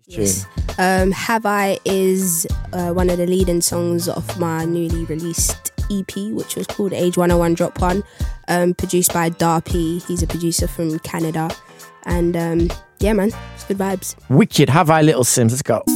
Yes. Have I is one of the leading songs of my newly released EP, which was called Age 101 Drop 1, produced by Darpy. He's a producer from Canada. And yeah, man, it's good vibes. Wicked. Have I, Little Sims? Let's go.